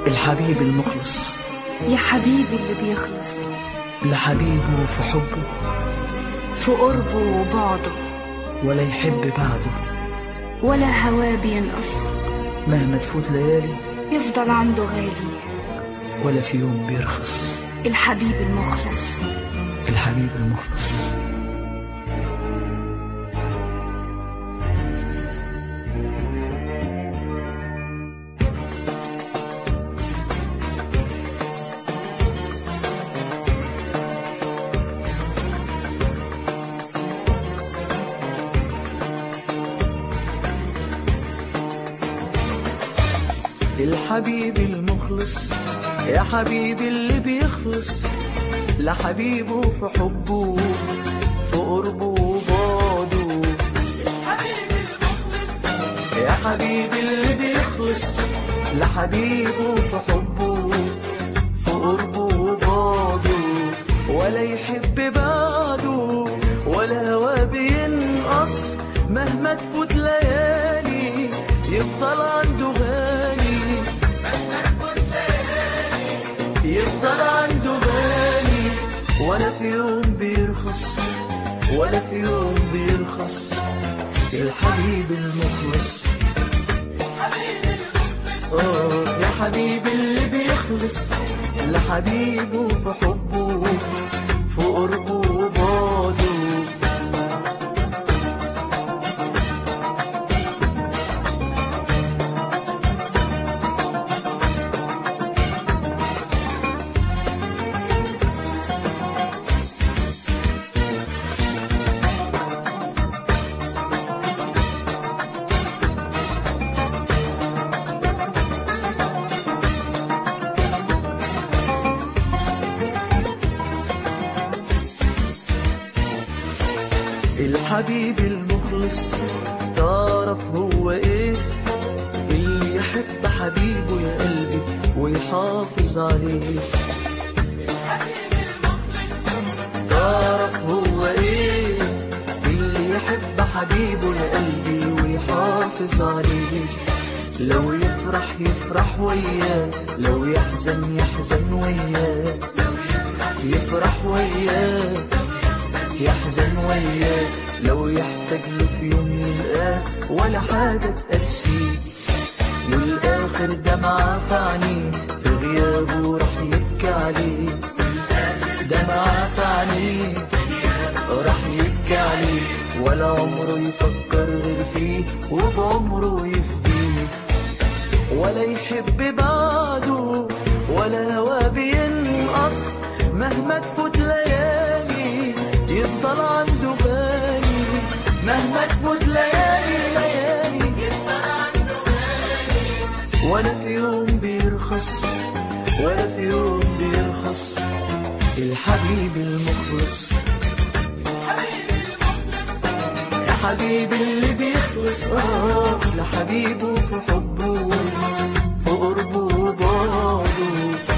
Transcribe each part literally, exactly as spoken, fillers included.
الحبيب المخلص يا حبيبي اللي بيخلص لحبيبه في حبه، في قربه وبعده، ولا يحب بعده، ولا هواه بينقص، مهما تفوت ليالي يفضل عنده غالي، ولا في يوم بيرخص. الحبيب المخلص الحبيب المخلص. الحبيب المخلص يا حبيبي اللي بيخلص لحبيبه في حبه، في قربه وبعده. الحبيب المخلص يا حبيبي اللي بيخلص لحبيبه في حبه، في قربه وبعده، ولا يحب بعده، ولا هواه بينقص، مهما تفوت ليالي يفضل عنده غالي، يفضل عنده غالي، ولا في يوم بيرخص، ولا في يوم بيرخص. الحبيب المخلص اه يا حبيبي اللي بيخلص لحبيبه في حبه، في قربه وبعده. الحبيب المخلص تعرف هو ايه؟ اللي يحب حبيبه يا قلبي ويحافظ عليه. الحبيب المخلص تعرف هو ايه؟ اللي يحب حبيبه يا قلبي ويحافظ عليه. لو يفرح يفرح وياه، لو يحزن يحزن وياه، يفرح وياه يحزن وياه، لو يحتاج له في يوم يلقاه ولا حاجة تقسيه، والآخر دمعة في عينيه في غيابه راح يبكي عليه. دمعة في عينيه راح يبكي عليه، ولا عمره يفكر غير فيه وبعمره يفديه، ولا يحب بعده، ولا هواه بينقص، مهما تفوت ليالي يفضل عنده غالي، مهما تفوت ليالي ليالي يفضل عنده غالي، ولا في يوم بيرخص، ولا في يوم بيرخص. الحبيب المخلص يا حبيبي اللي بيخلص اه لحبيبه في حبه، في قربه وبعده.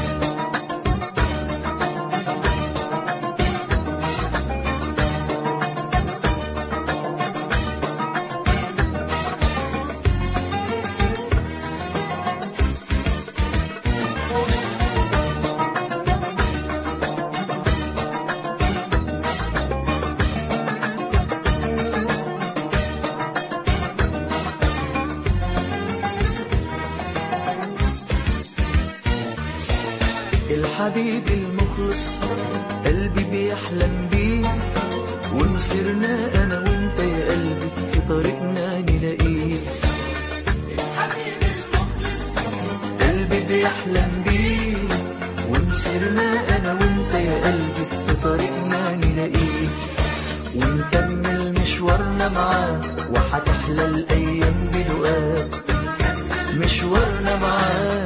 الحبيب المخلص قلبي بيحلم بيه، ومسيرنا انا وانت يا قلبي في طريقنا نلاقيه. الحبيب المخلص قلبي بيحلم بيه، ومسيرنا انا وانت يا قلبي في طريقنا نلاقيه، ونكمل مشوارنا معاه وحتحلى الايام بلقاه. مشوارنا معاه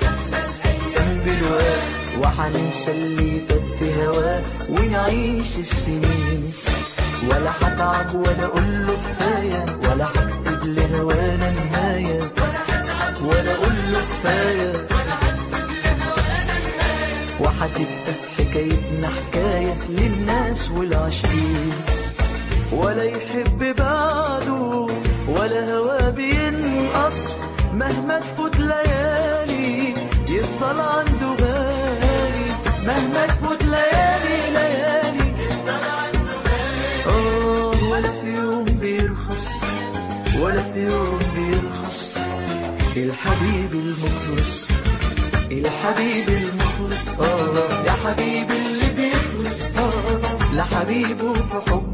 وحننسى اللي فات في هواه ونعيش السنين، ولا حتعب ولا اقول له كفايه، ولا هكتب لهوانا نهايه، ولا اقول له كفايه، وحتبقى حكايتنا حكايه للناس والعاشقين، ولا يحب بعده، ولا هواه بينقص، مهما تفوت ليالي بيفوت ليالي ليالي آه ولا في يوم بيرخص ولا في يوم بيرخص الحبيب المخلص الحبيب المخلص آه يا حبيبي اللي بيخلص آه لحبيبه في حب